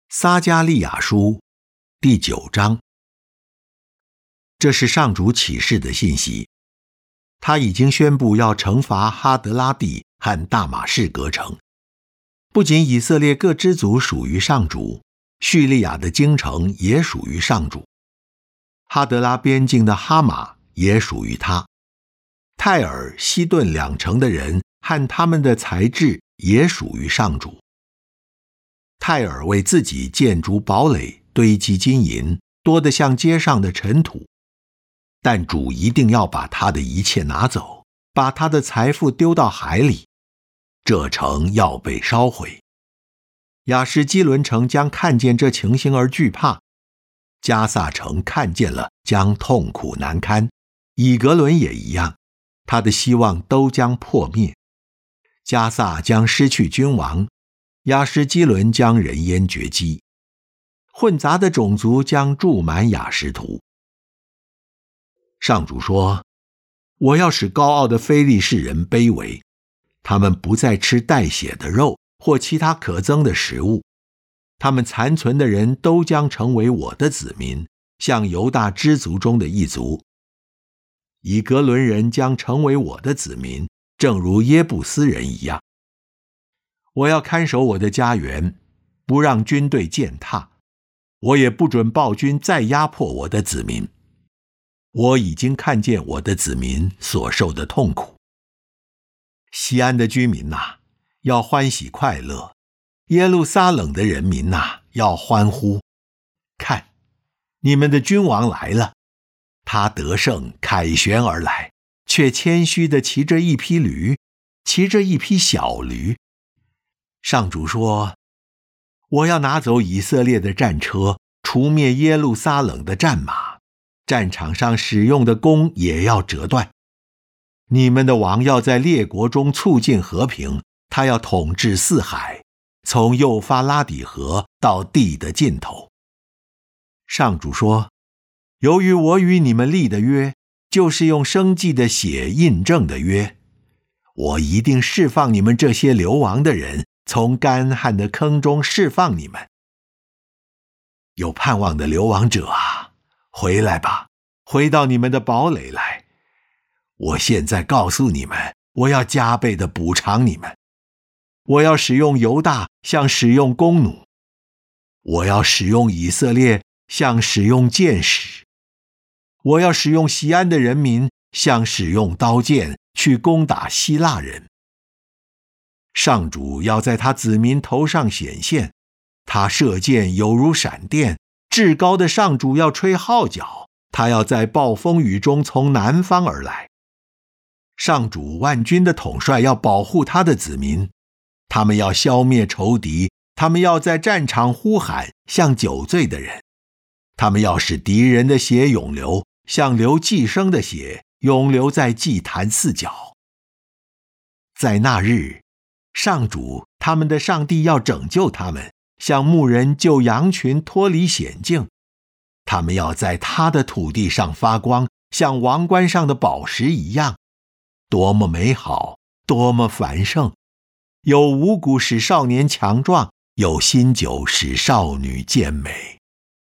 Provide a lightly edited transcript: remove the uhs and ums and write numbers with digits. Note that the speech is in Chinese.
撒迦利亚书第9章。这是上主启示的信息。他已经宣布要惩罚哈德拉地和大马士革城。不仅以色列各支族属于上主，叙利亚的京城也属于上主。哈德拉边境的哈马也属于他。泰尔、西顿2城的人和他们的财质也属于上主。泰尔为自己建筑堡垒，堆积金银，多得像街上的尘土。但主一定要把他的一切拿走，把他的财富丢到海里。这城要被烧毁。亚什基伦城将看见这情形而惧怕，加萨城看见了将痛苦难堪，以格伦也一样，他的希望都将破灭。加萨将失去君王，亚什基伦将人烟绝迹，混杂的种族将住满亚实图。上主说，我要使高傲的非利士人卑微，他们不再吃带血的肉或其他可憎的食物，他们残存的人都将成为我的子民，像犹大支族中的一族。以格伦人将成为我的子民，正如耶布斯人一样。我要看守我的家园，不让军队践踏，我也不准暴君再压迫我的子民。我已经看见我的子民所受的痛苦。西安的居民哪，要欢喜快乐；耶路撒冷的人民哪，要欢呼。看，你们的君王来了，他得胜凯旋而来，却谦虚地骑着一匹驴，骑着一匹小驴。上主说，我要拿走以色列的战车，除灭耶路撒冷的战马，战场上使用的弓也要折断。你们的王要在列国中促进和平，他要统治四海，从幼发拉底河到地的尽头。上主说，由于我与你们立的约，就是用生祭的血印证的约，我一定释放你们这些流亡的人，从干旱的坑中释放你们。有盼望的流亡者啊，回来吧，回到你们的堡垒来。我现在告诉你们，我要加倍地补偿你们。我要使用犹大像使用弓弩，我要使用以色列像使用箭矢，我要使用西安的人民像使用刀剑去攻打希腊人。上主要在他子民头上显现，他射箭有如闪电，至高的上主要吹号角，他要在暴风雨中从南方而来。上主万军的统帅要保护他的子民，他们要消灭仇敌，他们要在战场呼喊，像酒醉的人。他们要使敌人的血涌流，像流寄生的血，涌流在祭坛四角。在那日，上主他们的上帝要拯救他们，像牧人救羊群脱离险境。他们要在他的土地上发光，像王冠上的宝石一样。多么美好，多么繁盛！有五谷使少年强壮，有新酒使少女健美。